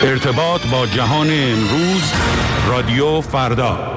ارتباط با جهان امروز، رادیو فردا.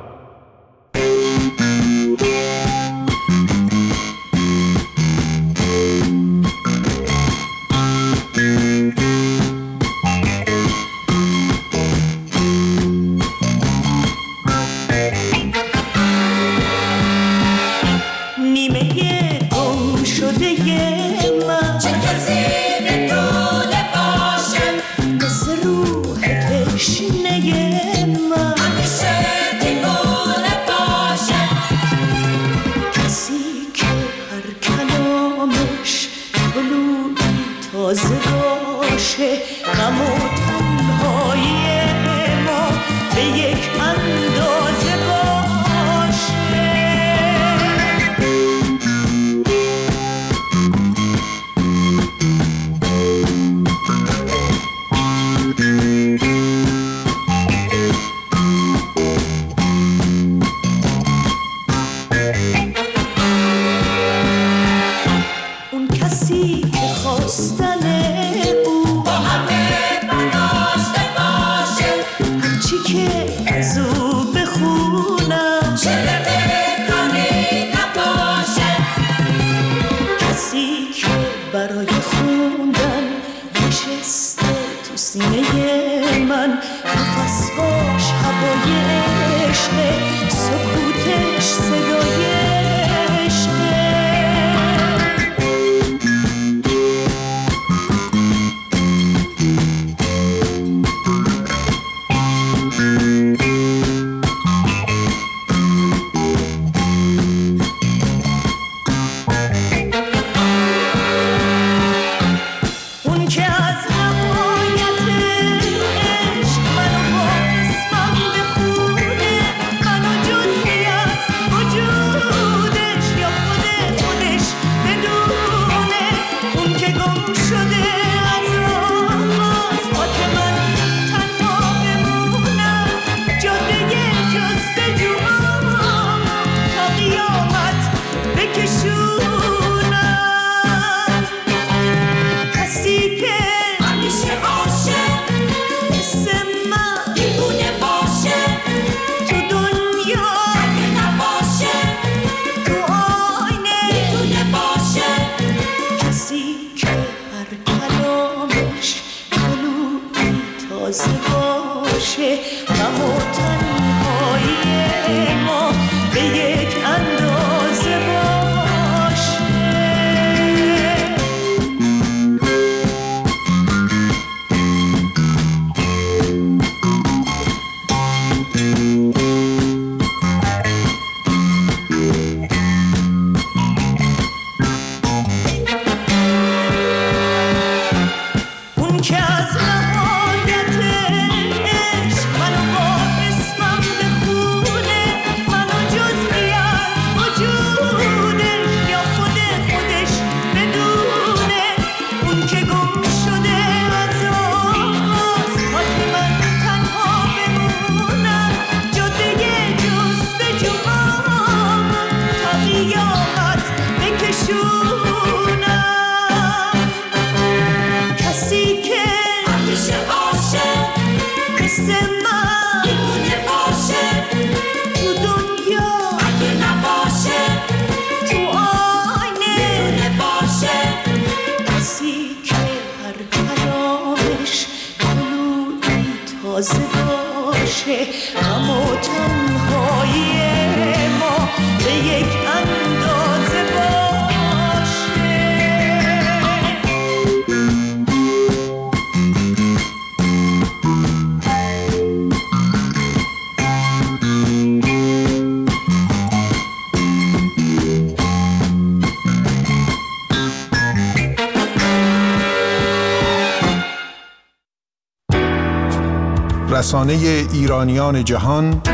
رسانه ایرانیان جهان،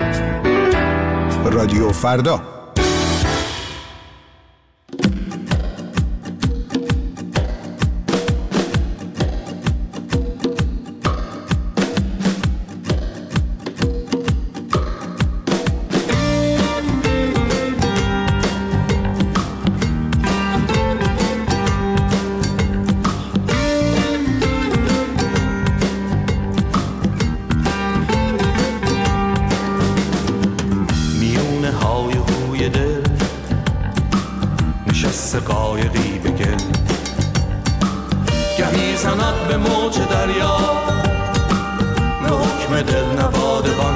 رادیو فردا. میزند به موج دریا، به حکم دل نوادبان،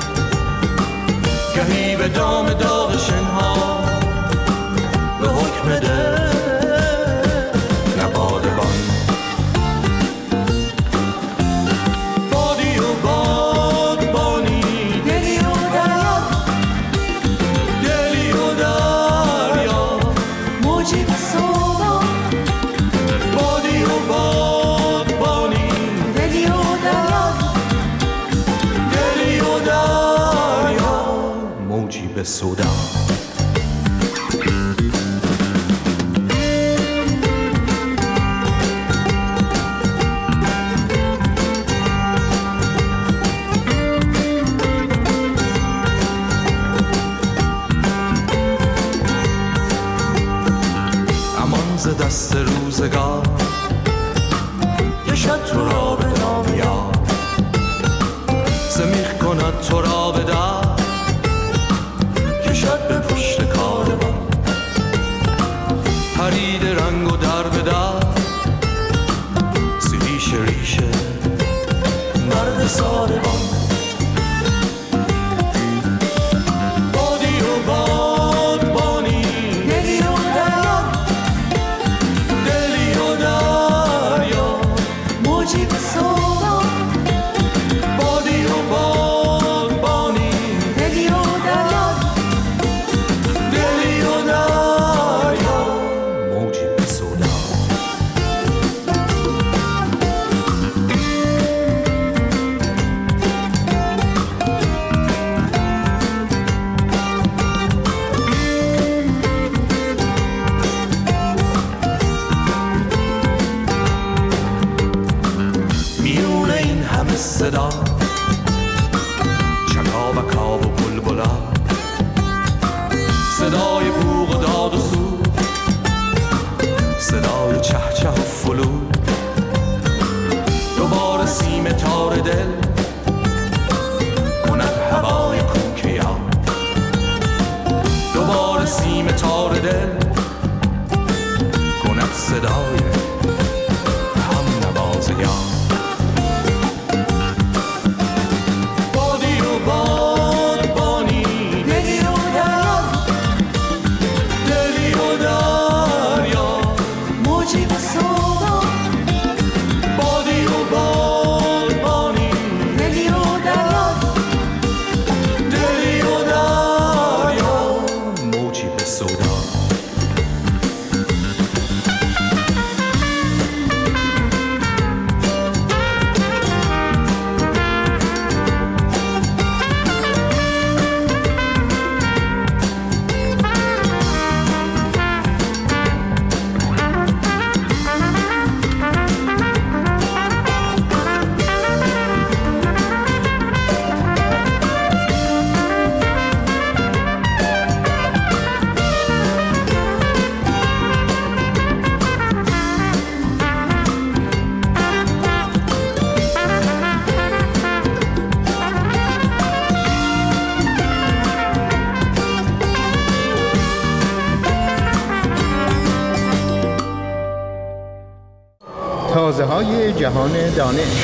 گهی به دام داغ شنها، به حکم دل نوادبان. بادی و بادبانی، دلی و دریا، دلی و دریا، موجی به سودا. بادی و بادبانی، دلی و دریا، دلی و دریا، موجی به سودا. دست روزگار کشد تو را به دام یار، زمیخ کند تو را به در، کشد به پشت کاروان، پرید رنگ و در به در، سیریش ریشه مرد ساروان. صدا چکاوکا و بلبلا، صدای بوق و داد و سود، صدای چهچه و فلود، دوباره سیم تار دل کند هوای کوکه یا، دوباره سیم تار دل کند صدای هم نواز یا. تازه‌های جهان دانش.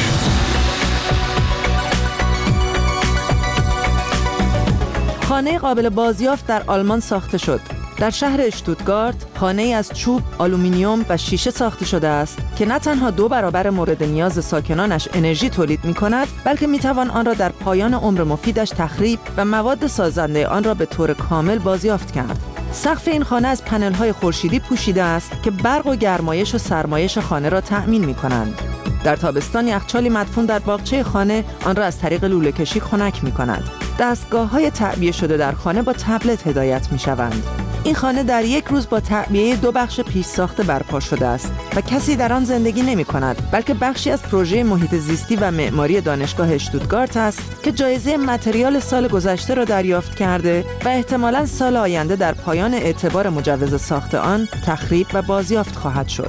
خانه قابل بازیافت در آلمان ساخته شد. در شهر اشتوتگارت خانه‌ای از چوب، آلومینیوم و شیشه ساخته شده است که نه تنها 2 برابر مورد نیاز ساکنانش انرژی تولید می‌کند، بلکه می‌توان آن را در پایان عمر مفیدش تخریب و مواد سازنده آن را به طور کامل بازیافت کرد. سقف این خانه از پنل‌های خورشیدی پوشیده است که برق و گرمایش و سرمایش خانه را تأمین می‌کنند. در تابستان یخچالی مدفون در باغچه خانه آن را از طریق لوله‌کشی خنک می‌کند. دستگاه‌های تعبیه شده در خانه با تبلت هدایت می‌شوند. این خانه در یک روز با تعبیه 2 بخش پیش ساخته برپا شده است و کسی در آن زندگی نمی‌کند، بلکه بخشی از پروژه محیط زیستی و معماری دانشگاه اشتوتگارت است که جایزه متریال سال گذشته را دریافت کرده و احتمالاً سال آینده در پایان اعتبار مجوز ساخت آن تخریب و بازیافت خواهد شد.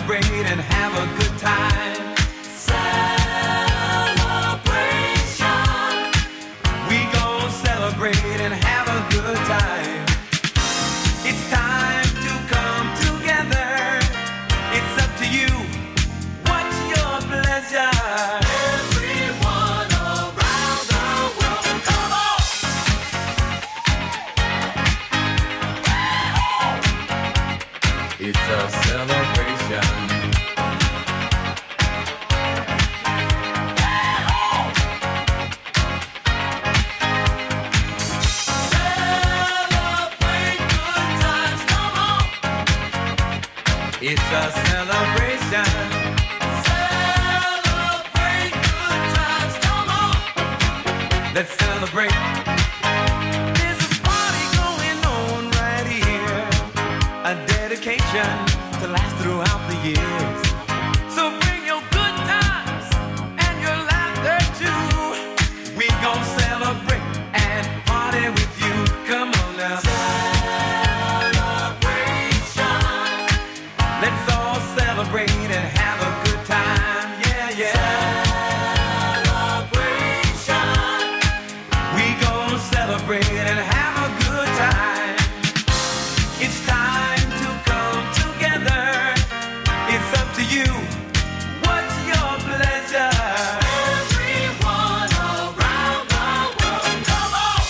celebrate and have a good time. Celebration. We gon' celebrate and have a good time. It's time to come together. It's up to you. What's your pleasure? Everyone around the world, come on! It's a celebration. Celebrate good times, come on! It's a celebration. Celebrate good times, come on! Let's celebrate. There's a party going on right here. A dedication to last throughout the years. So bring your good times and your laughter too. We gon' celebrate and party with you. Come on now. Celebration. Let's all celebrate and have a good time. Yeah, yeah. Celebration. We gon' celebrate and have a good time. It's time to come together. It's up to you. What's your pleasure? Everyone around the world, come on!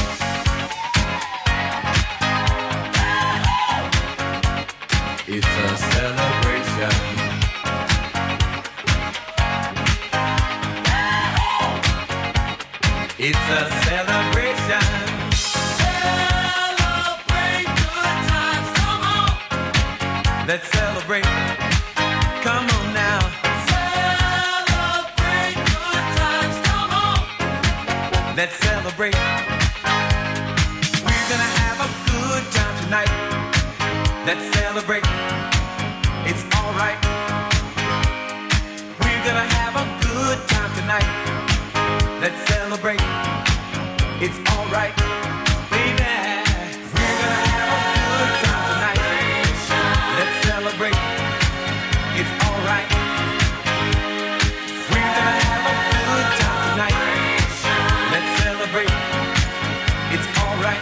It's a celebration. It's a celebration. Celebrate good times, come on! Let's celebrate. Come on now. Celebrate good times, come on! Let's celebrate. We're gonna have a good time tonight. Let's celebrate. It's alright. We're gonna have a good time tonight. Let's celebrate. It's alright, baby. We're gonna have a good time tonight. Let's celebrate. It's alright. We're gonna have a good time tonight. Let's celebrate. It's alright.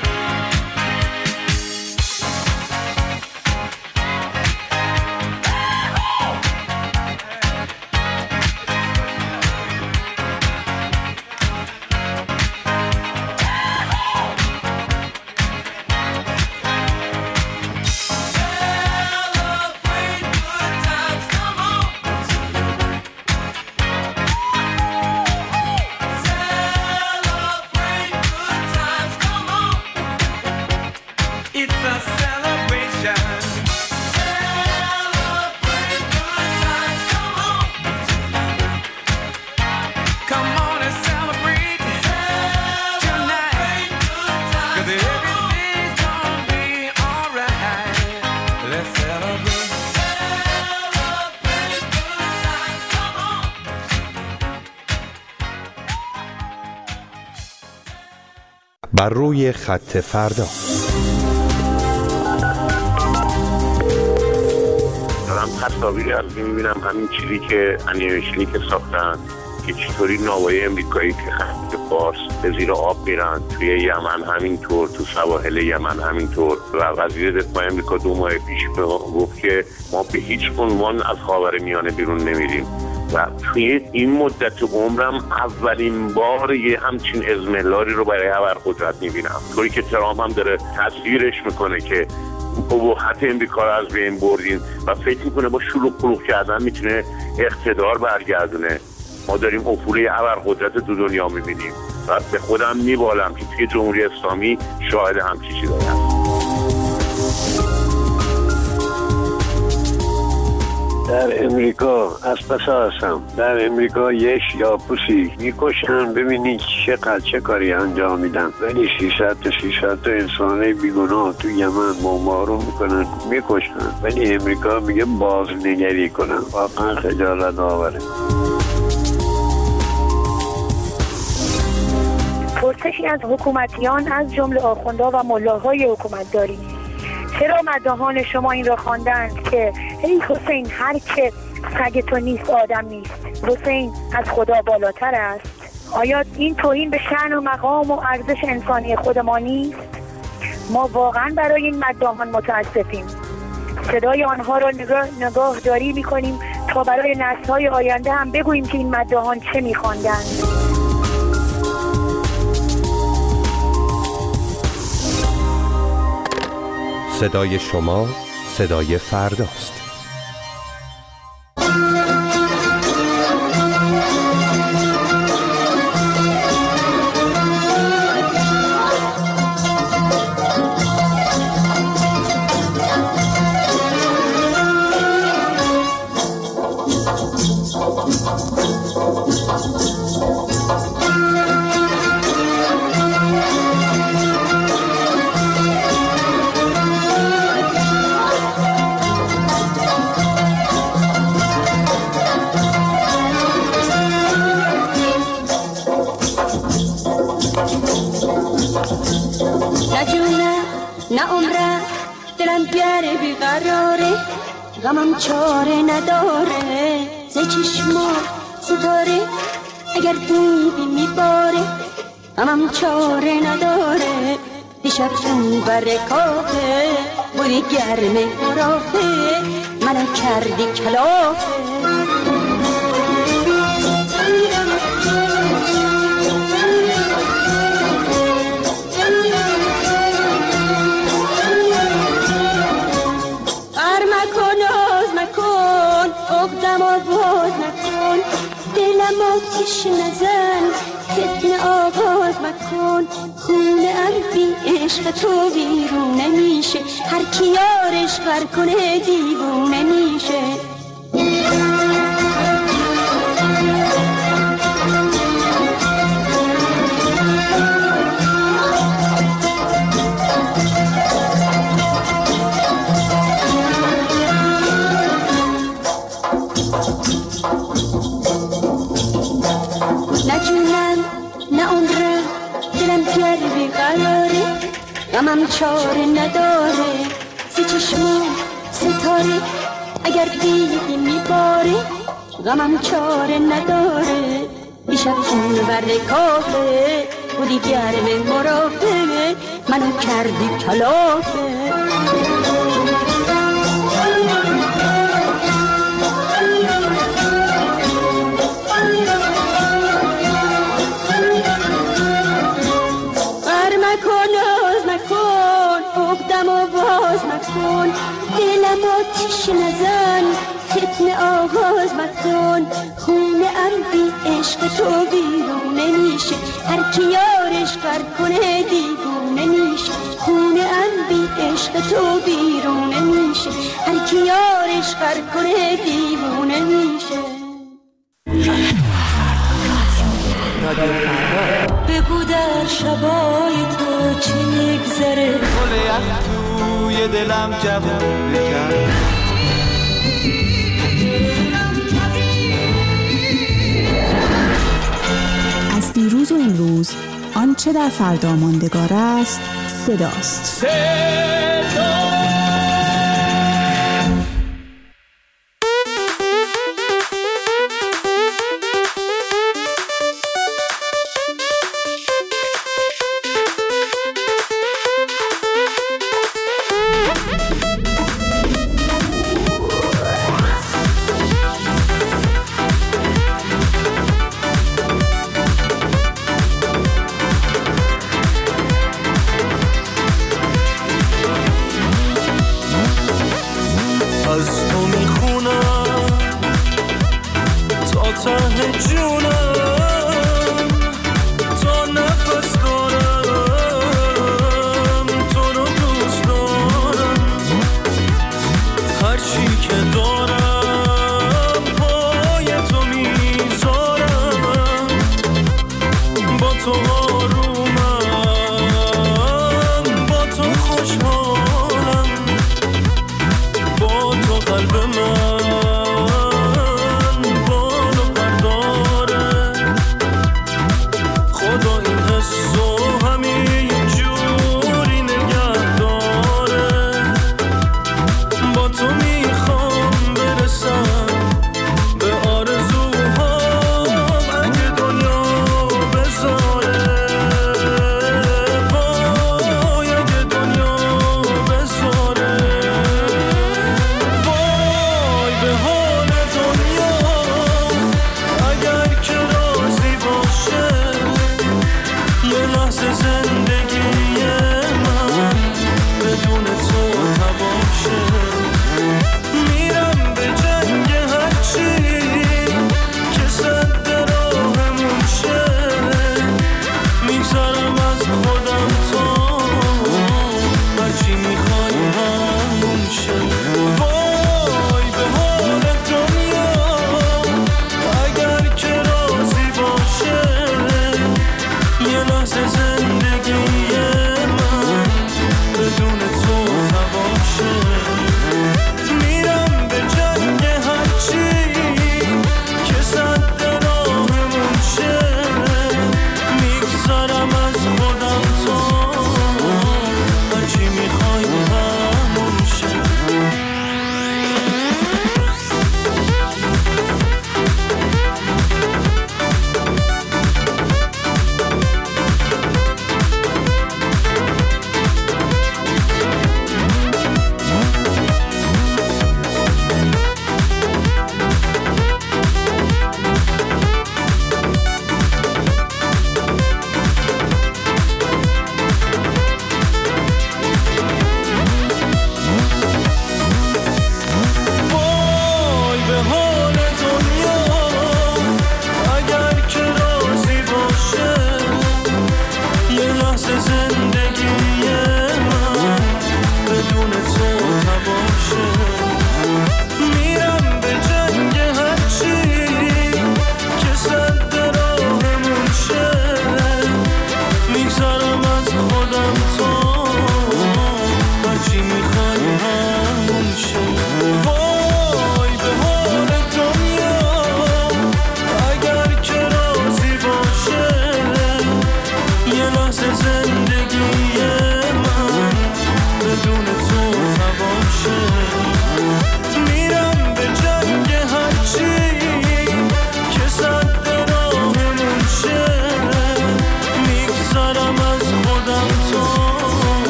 Celebrate good times, come on! Celebrate good times, come on! It's a celebration. Celebrate good times, come on! Come on and celebrate tonight. 'Cause everything's gonna be alright. Let's celebrate. Celebrate good times, come on! بر روی خط فردا. دارم تصاویری از میبینم همین چیزی که انیمیشنی که ساختن که چطوری ناوهای امریکایی که خلیج فارس به زیر آب میرن، توی یمن همینطور، تو سواحل یمن همینطور. و وزیر دفاع امریکا 2 ماه پیش به ما گفت که ما به هیچ عنوان از خاورمیانه بیرون نمیریم. و توی این مدت عمرم اولین بار یه همچین اضمحلاری رو برای ابرقدرت میبینم، طوری که ترامپ هم داره تصویرش میکنه که ابهت امریکا رو از بین بردین و فکر میکنه با شلوغ پلوغ کردن میتونه اقتدار برگردونه. ما داریم افوله ابرقدرت دو دنیا میبینیم و به خودم میبالم که توی جمهوری اسلامی شاهد همچین چیزی هستم. در امریکا از پس هستم. در امریکا یک یاپوسی میکشن، ببینید چه کاری انجام میدن. ولی 600 تا انسانه بیگناه تو یمن بمبارون میکنن، میکشن. ولی امریکا میگه بازنگری کنن. واقعا خجالت آوره. پرسشی از حکومتیان از جمله آخوندها و ملاهای حکومتداری چرا مداحان شما این را خواندند که ای حسین هر که سگ تو نیست آدم نیست، حسین از خدا بالاتر است؟ آیا این توهین به شأن و مقام و ارزش انسانی خود ما نیست؟ ما واقعا برای این مداحان متاسفیم. صدای آنها را نگاهداری می‌کنیم تا برای نسل‌های آینده هم بگوییم که این مداحان چه می‌خواندند. صدای شما صدای فرداست. غمم چاره نداره ز چشما ستاره اگر دیدی میباره، غمم چاره نداره دیشب چون برکافه بودی گرمه رافه منو کردی کلافه. عقدم آواز نکن، دلم آتش نزن، فتنه آغاز مکن. خونه بی عشق تو بیرون نمیشه، هر کی یارش غر کنه دیوونه میشه. غمم چاره نداره سی چشمو ستاره اگر دیدی میباره، غمم چاره نداره دیشب چون برکافه بودی گرم مرافه منو کردی کلافه. دلم آتش نزن، فتنه آغاز مکن. خونه بی عشق تو بیرون نمیشه، هر کی یارش غر کنه دیوونه میشه. خونه بی عشق تو بیرون نمیشه، هر کی یارش غر کنه دیوونه میشه. بگو در شبای تو چی میگذره، گل یخ توی دلم جوون بکن. از دیروز و امروز آنچه در فردا ماندگار است صداست.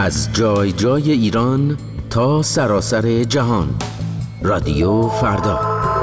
از جای جای ایران تا سراسر جهان. رادیو فردا.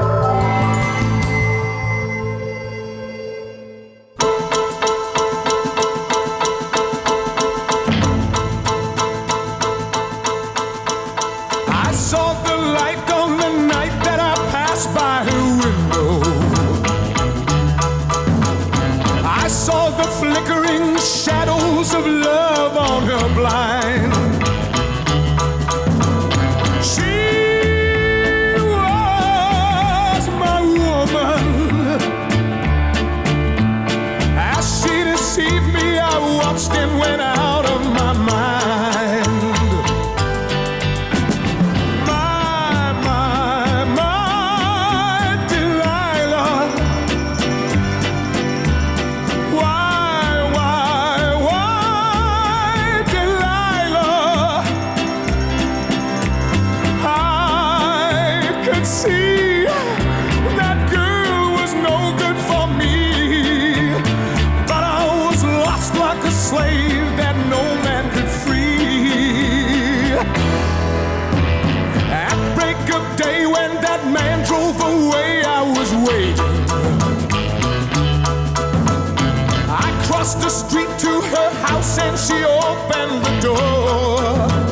The street to her house and she opened the door.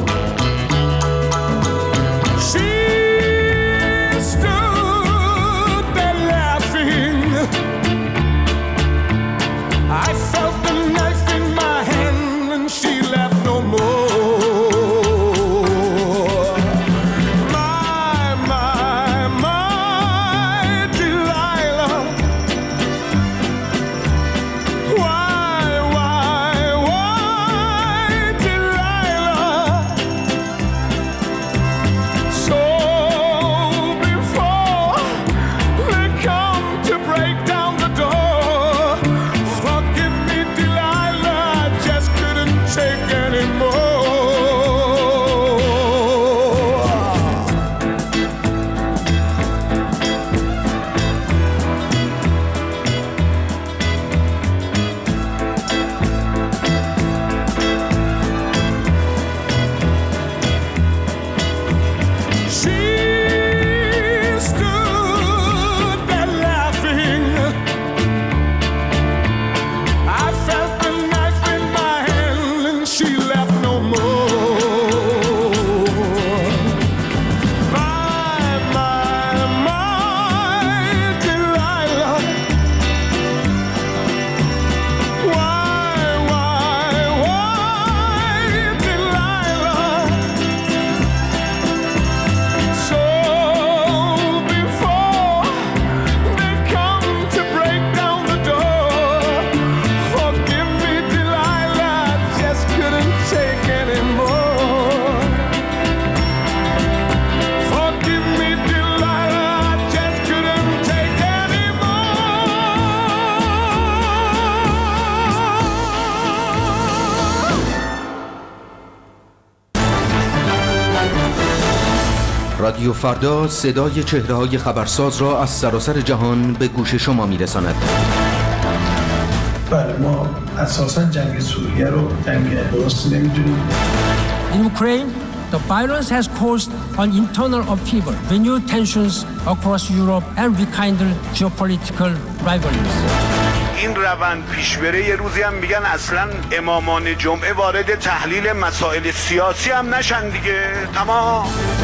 She stood there laughing. I felt the knife in my hand and she laughed no more. My Delilah. رادیو فردا صدای چهره‌های خبرساز را از سراسر جهان به گوش شما می‌رساند. بله، ما اساساً جنگ سوریه رو جنگ درستی نمی‌دونیم. In Ukraine, the violence has caused an internal upheaval, renewed tensions across Europe and rekindled geopolitical rivalries. این روند پیش بره یه روزی هم میگن اصلاً امامان جمعه وارد تحلیل مسائل سیاسی هم نشن دیگه. تمام.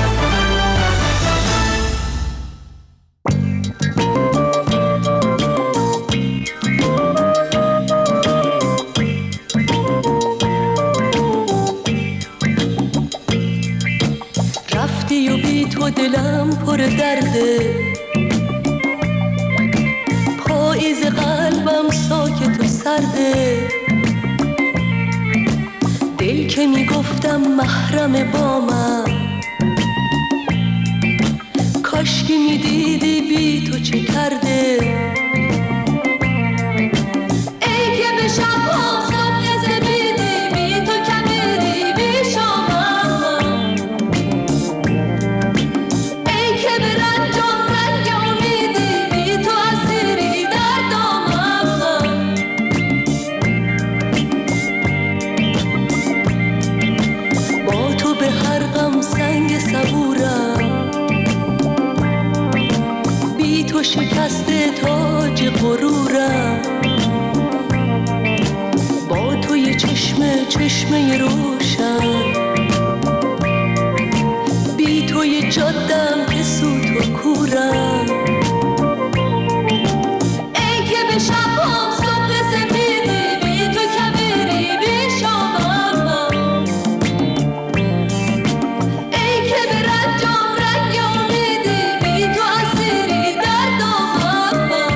رفتی و بی تو دلم پر درده، پاییز قلبم ساکت و سرده، دل که میگفتم محرم با من، کاشکی میدیدی بی تو چه کرده. ای که به شب‌ها صبح زمیدی بی تو کمیدی بی شامم، ای که به رنجام رنگ امیدی بی تو اسیری در دامم. غرورم، با توی چشمه روشن، بی توی جادم که سوت و کورم. ای که به شبام صبح سفیدی، بی تو کبیری بی شامم، ای که به رنجام رنگ امیدی، بی تو اسیری در دامم.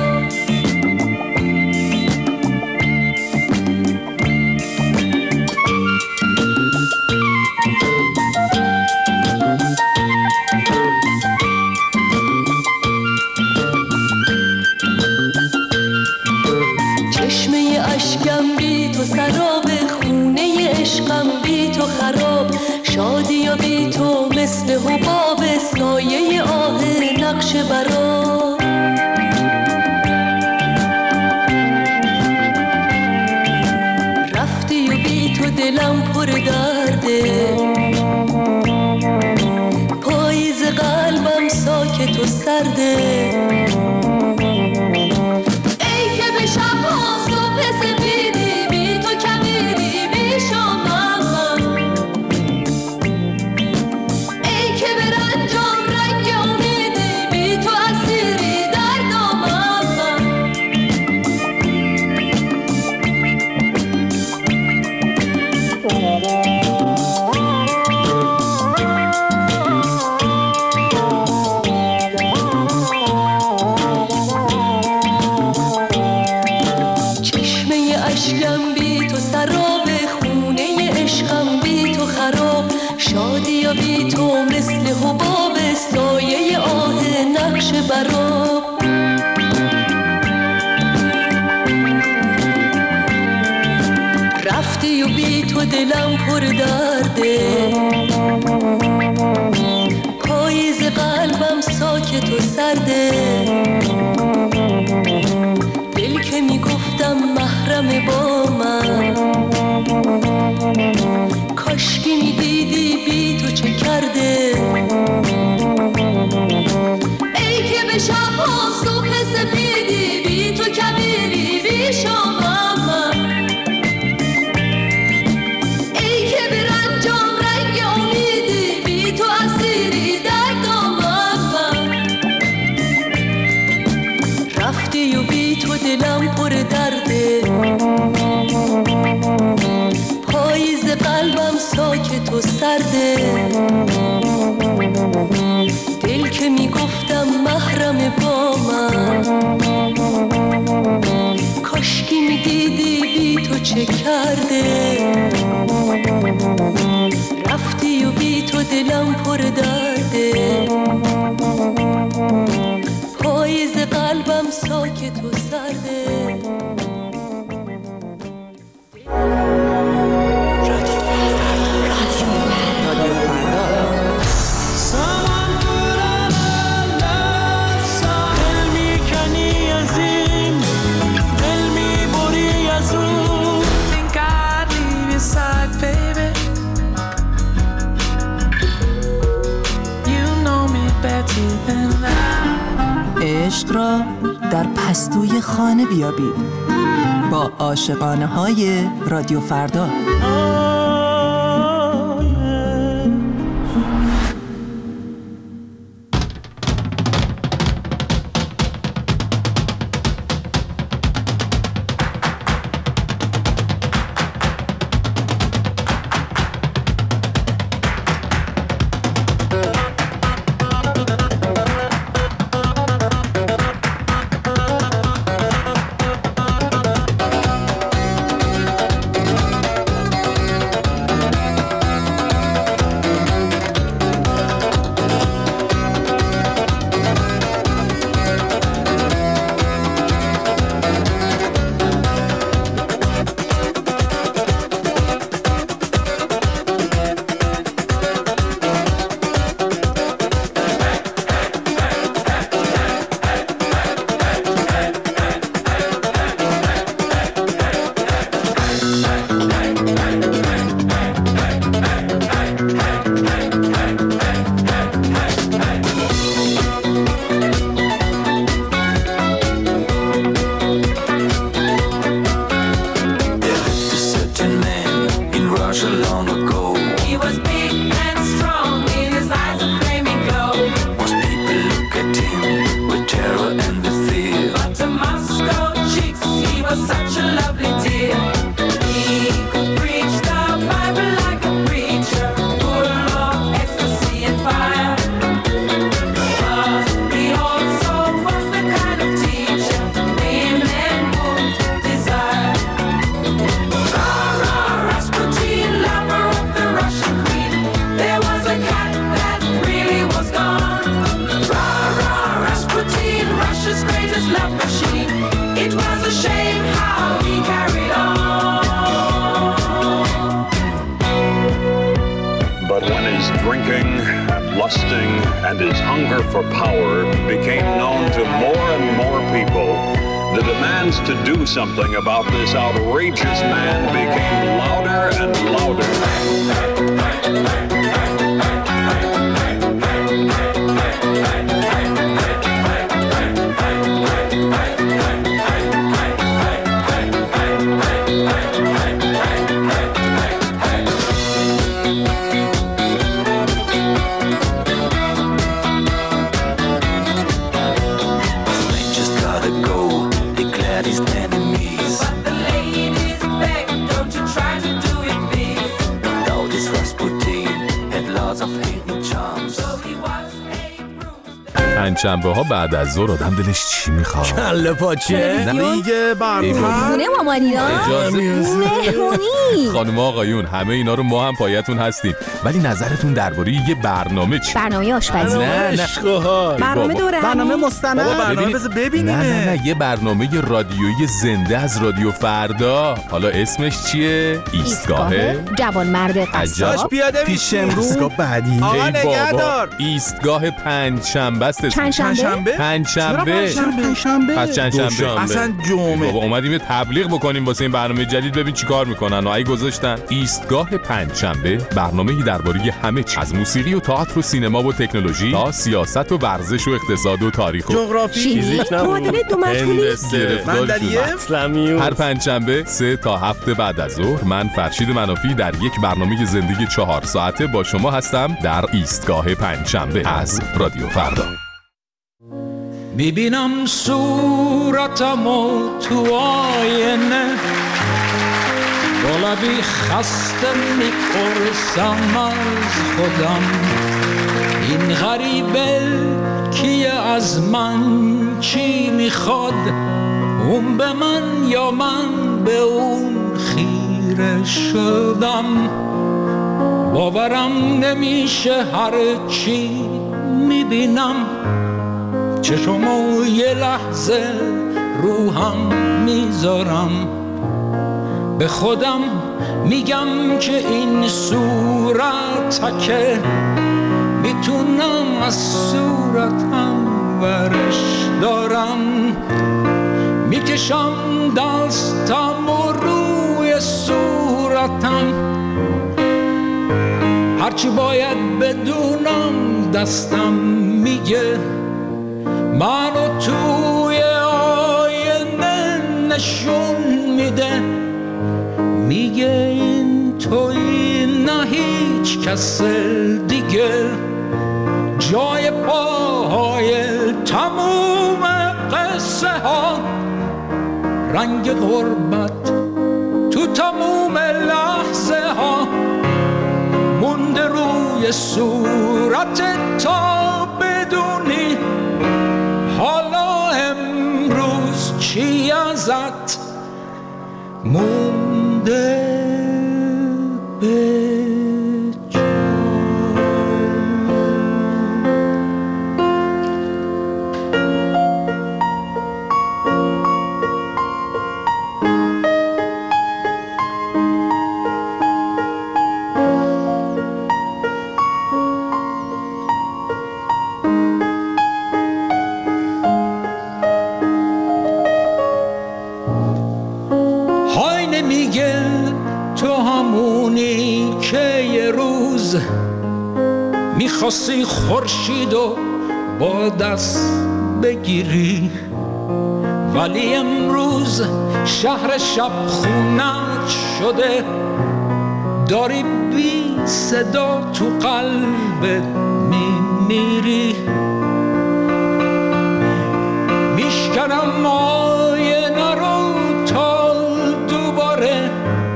چشمه اشکم بی تو سراب، خونه عشقم بی تو خراب، شادی و بی تو مثل حباب، سایه آه نقش براب. رفتی و بی تو دلم پر درده، پاییز قلبم ساکت و سرده. ای که به شب‌ها صبح سفیدی، بی تو کبیری بی شامم، ای که به رنجام رنگ امیدی، بی تو اسیری در دامم. چشمه اشکم بی تو سراب، خونه عشقم بی تو خراب، شادی و بی تو مثل حباب، سایه آه نقش براب. رفتی و بی تو دلم پر درده، پاییز قلبم ساکت و سرده. دل که میگفتم محرم با من، کاشکی میدیدی بی تو چه کرده. ای که به شب‌ها صبح سفیدی، بی تو کبیری بی شامم، ای که به رنجام رنگ امیدی، بی تو اسیری در دامم. رفتی و بی تو دلم پر درده، پاییز قلبم ساکت و سرده. دل که میگفتم محرم با من، کاشکی میدیدی بی تو چه کرده. رفتی و بی تو دلم پر درده، پاییز قلبم ساکت و سرده. عشق را در پستوی خانه بیابید با عاشقانه های رادیو فردا. carry on. But when his drinking, lusting, and his hunger for power became known to more and more people, the demands to do something about this outrageous man became louder and louder. پنجشنبه ها بعد از ظهر آدم دلش چی میخواد؟ کله پاچه دیگه برنامه خونه مامانینا مهمونی. خانم آقایون همه اینا رو ما هم پایتون هستیم، ولی نظرتون درباره یه برنامه چی؟ برنامه آشپزی. نه برنامه دوره برنامه مستند. برنامه بذار ببینیم. نه یه برنامه رادیویی زنده از رادیو فردا. حالا اسمش چیه؟ ایستگاه جوانمرد قصاب. پیاده پیش امروز. ایستگاه بعدی. آقا نگهدار. ایستگاه پنجشنبه است. پنجشنبه؟ پنجشنبه. پس چندشنبه؟ اصلا جمعه. بابا اومدیم یه تبلیغ بکنیم واسه این برنامه جدید، ببین چیکار میکنن. و ای گذاشتن ایستگاه پنجشنبه، برنامه‌ای درباره همه چیز، از موسیقی و تئاتر و سینما و تکنولوژی تا سیاست و ورزش و اقتصاد و تاریخ و جغرافی، فیزیک، معادله دو مجهولی، اسلامی. هر پنجشنبه 3 تا 7 بعد از ظهر من فرشید منافی در یک برنامه زندگی 4 ساعته با شما هستم در ایستگاه پنجشنبه از رادیو فردا. میبینم صورتمو تو آینه، با لبی خسته میپرسم از خودم این غریبه کیه، از من چی میخواد، اون به من یا من به اون خیره شدم. باورم نمیشه هر چی میبینم، چشمو یه لحظه روحم میذارم، به خودم میگم که این صورتکه میتونم از صورتم ورش دارم، میکشم دستم و روی صورتم، هرچی باید بدونم دستم میگه، منو توی آینه نشون میده، میگه این توی نه هیچ کس دیگه، جای پاهای تموم قصه ها، رنگ غربت تو تموم لحظه ها، مونده روی صورت تا بدونی حالا امروز چی ازت مونده به میخواستی خورشیدو با دست بگیری، ولی امروز شهر شب خونت شده، داری بی صدا تو قلبت میمیری، میشکنم آینه رو تا دوباره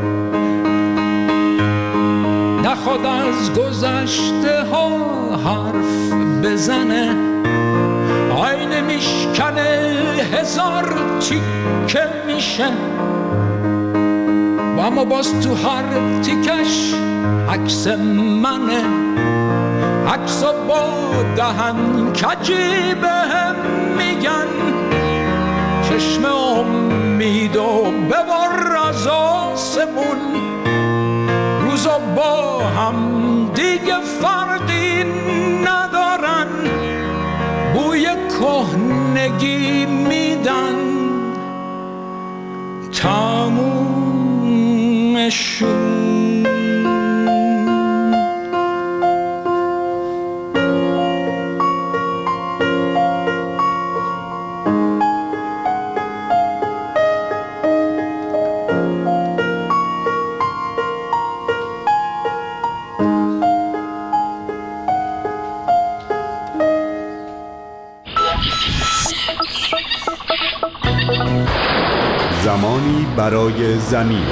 نخواد از گذشته ها حرف بزنه، آینه میشکنه هزار تیکه میشه، و اما باز تو هر تیکش عکس منه، عکسا با دهن کجی بهم میگن چشم امید و ببر اون روزا با هم دیگه فرقی ندارن، بوی کهنگی میدن تمومشون. زمانی برای زمین.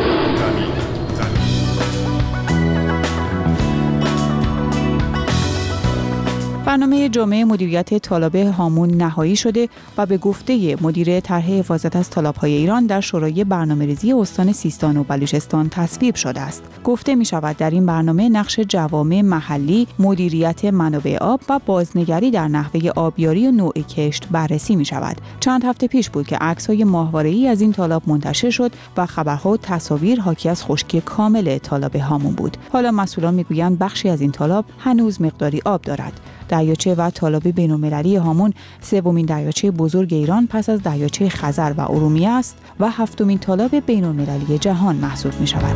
برنامه جامعه مدیریت طالاب هامون نهایی شده و به گفته مدیر طرح حفاظت از طالاب‌های ایران در شورای برنامه‌ریزی استان سیستان و بلوچستان تصویب شده است. گفته می شود در این برنامه نقش جوامع محلی، مدیریت منابع آب و بازنگری در نحوه آبیاری و نوع کشت بررسی می شود. چند هفته پیش بود که عکس‌های ماهواره‌ای از این طالاب منتشر شد و خبرها و تصاویر حاکی از خشکی کامل طالاب هامون بود. حالا مسئولان میگویند بخشی از این طالاب هنوز مقداری آب دارد. دریاچه و طالاب بین‌المللی هامون سومین دریاچه بزرگ ایران پس از دریاچه خزر و ارومیه است و هفتمین طالاب بین‌المللی جهان محسوب می‌شود.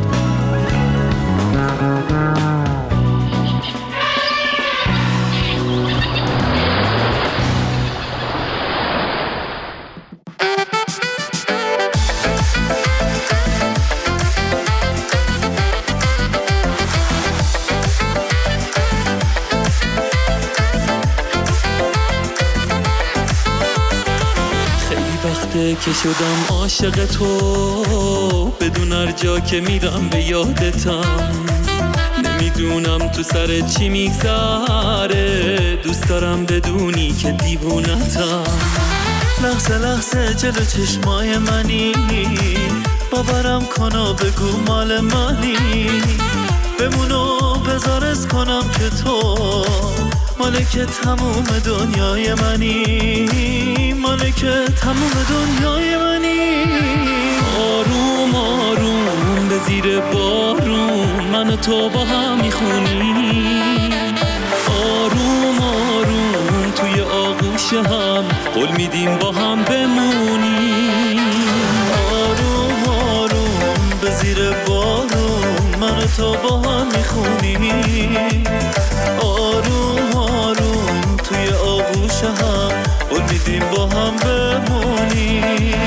که شدم عاشق تو، بدون هر جا که میرم به یادتم، نمیدونم تو سر چی میگذره، دوست دارم بدونی که دیوونتم. لحظه لحظه جلو چشمای منی، باورم کن و بگو مال منی، بمونو بذارت کنم که تو مالک تموم دنیای منی، مالک تموم دنیای منی. آروم آروم به زیر بارون من و تو با هم میخونیم، آروم آروم توی آغوش هم قول میدیم با هم بمونیم. آروم آروم به زیر بارون من و تو با هم میخونیم، آروم آروم توی آغوش هم قول میدیم با هم بمونیم.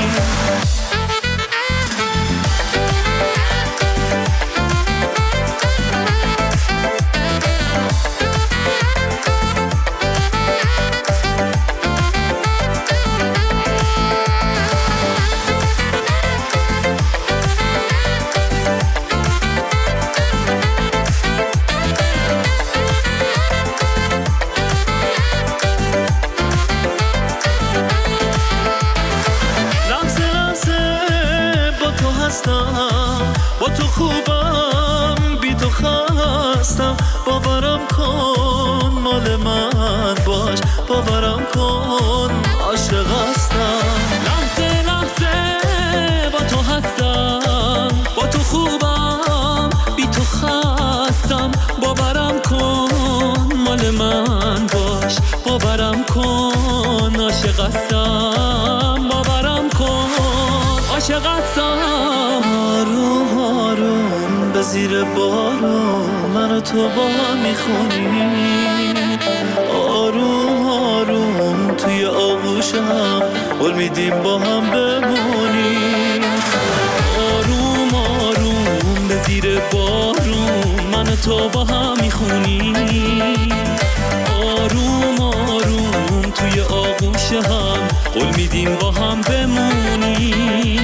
با تو خوبم بی تو خستم، باورم کن مال من باش، باورم کن عاشق هستم. لحظه لحظه با تو هستم، با تو خوبم بی تو خستم، باورم کن مال من باش، باورم کن عاشق هستم، باورم کن عاشق هستم. آروم آروم به زیر بارون من و تو با هم میخونیم، آروم آروم توی آغوش هم قول میدیم با هم بمونیم. آروم آروم به زیر بارون من و تو با هم میخونیم، آروم آروم توی آغوش هم قول میدیم با هم بمونیم.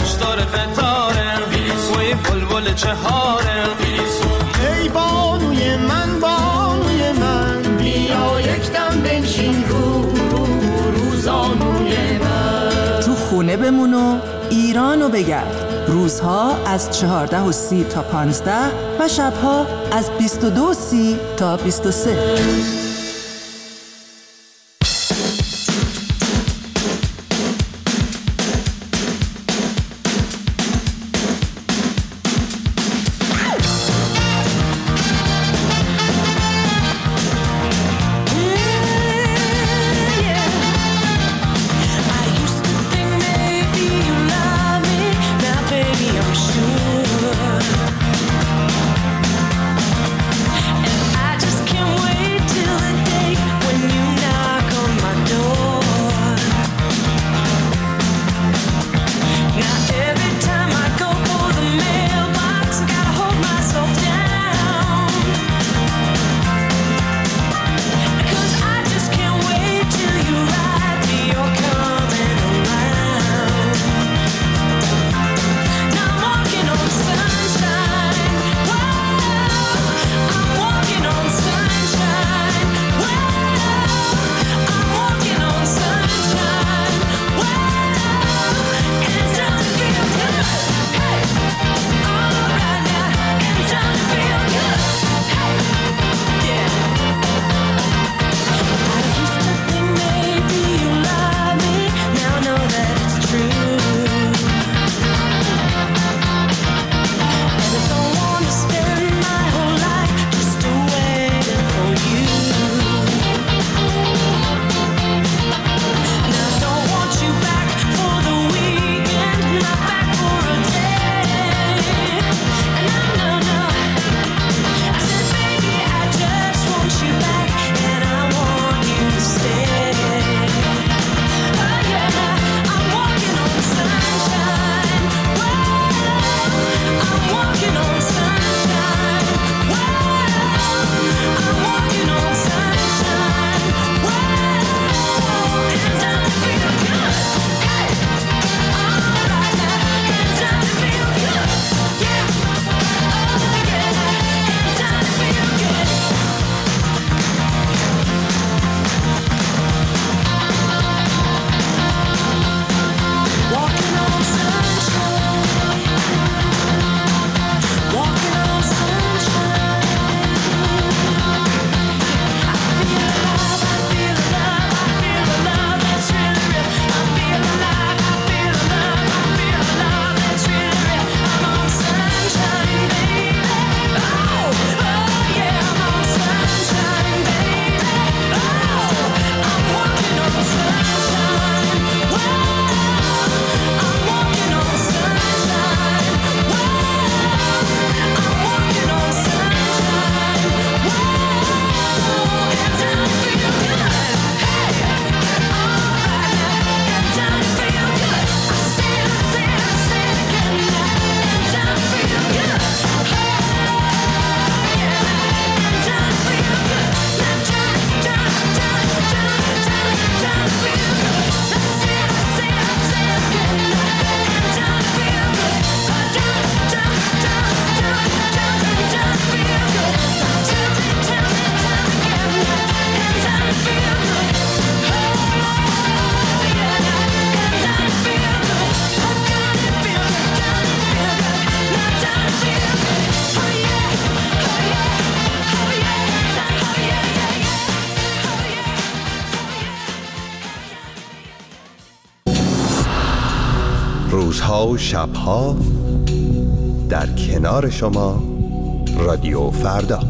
داره قطاره و این بلبل چهاره ای بانوی من بیا یک دم بنشین روزانوی من. تو خونه بمون و ایرانو بگرد. روزها از 14:30 تا 15 و شبها از 22:30 تا 23. روزها و شبها در کنار شما رادیو فردا.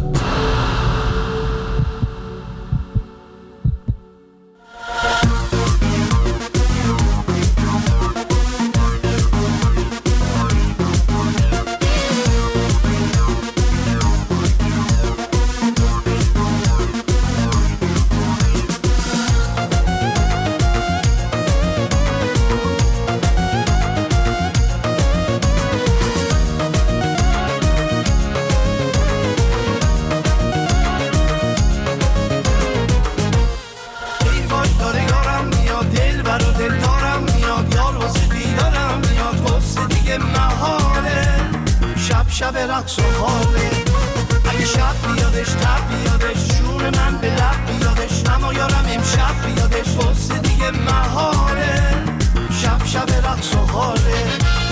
شب رقص و حاله اگه شب بیادش تب بیادش جون من به لب بیادش اما یارم امشب بیادش واسه دیگه محاله شب رقص و حاله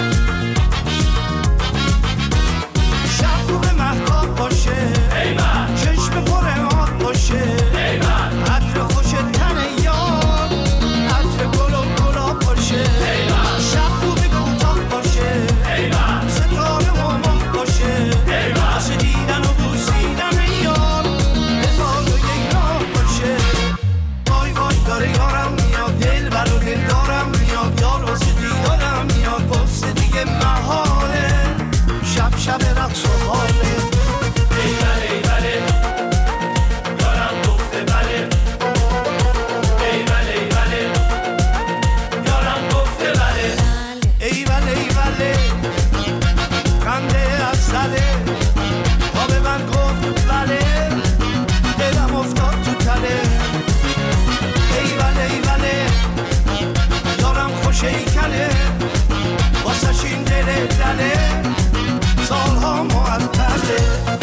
شب رو به محتاب باشه چشم پر آب باشه عطر خوش تن یار عطر گل و گلاب باشه شب رو به کوتاه باشه ستاره مامان باشه واسه دیدن و بوسیدن یار هزار و یک راه باشه وای وای داره یارم میاد دل بر و دل دارم میاد یار واسه دیدارم میاد واسه دیگه محاله شب رقص و حاله ای بله ای بله یارم گفته بله ای بله ای بله یارم گفته بله ای بله ای بله خنده از سله تا به من گفت بله دلم افتاد تو تله ای بله ای بله یارم خوش ای کله واسش این دل دله سالها معطله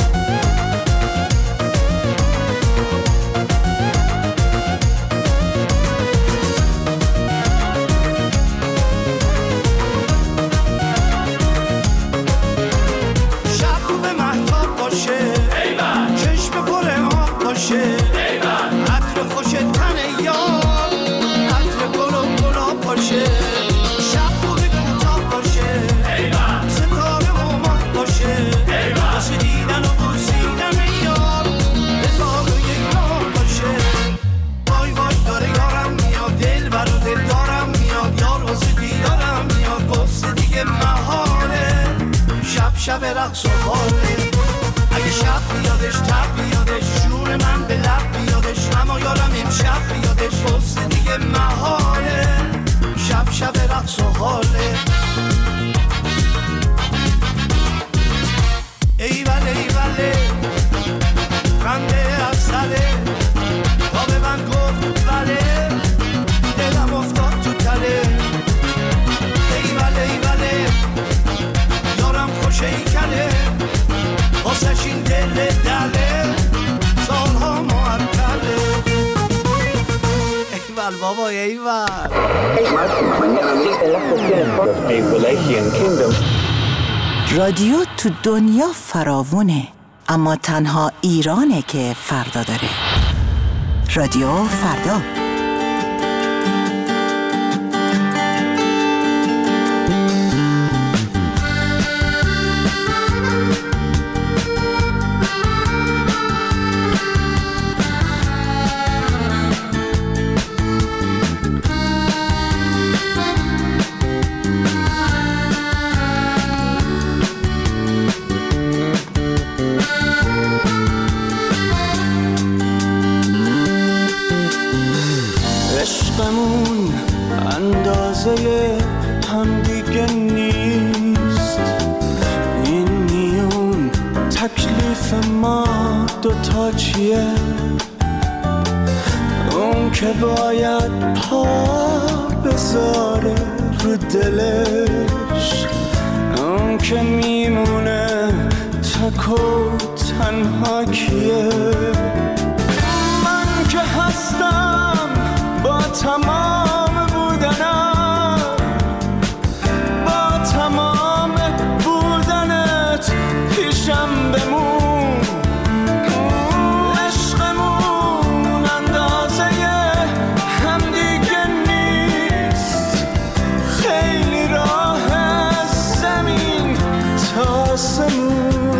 شب رو به محتاب باشه چشم پر آب باشه عطر خوش تن یار عطر گل و گلاب باشه شب رو به کوتاه باشه ستاره مامان باشه واسه دیدن و بوسیدن یار هزار و یک راه باشه وای وای داره یارم میاد دل بر و دل دارم میاد یار واسه دیدارم میاد واسه دیگه محاله شب رقص و حاله اگه شب بیادش تب بیادش جون من به لب بیادش اما یارم امشب بیادش واسه دیگه محاله شب رقص و حاله ای بله ای بله خنده از سله تا به من گفت بله دلم افتاد تو تله ای بله ای بله یارم خوش ای کله واسش این دل دله سالها معطله ایول بابا ایول رادیو تو دنیا فراوونه اما تنها ایرانه که فردا داره. رادیو فردا. عشقمون اندازه هم دیگه نیست، این میون تکلیف ما دوتا چیه؟ اون که باید پا بذاره رو دلش، اون که میمونه تک و تنها کیه؟ من که هستم با تمام بودنم، با تمام بودنت پیشم بمون. عشقمون اندازه هم دیگه نیست، خیلی راه از زمین تا آسمون.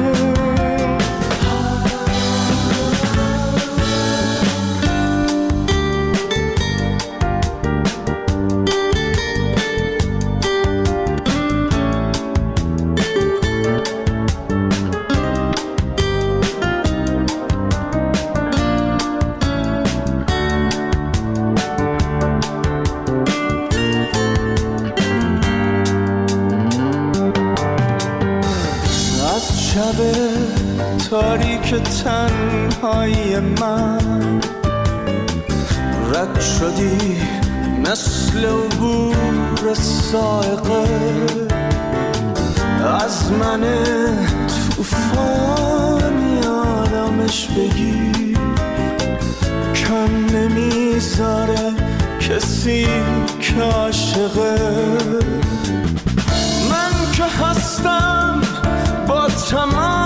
شب تاریک تنهایی من رد شدی مثل عبور سائقه، از من توفان یادمش بگی، کم نمیذاره کسی که عاشقه. من که هستم با تمام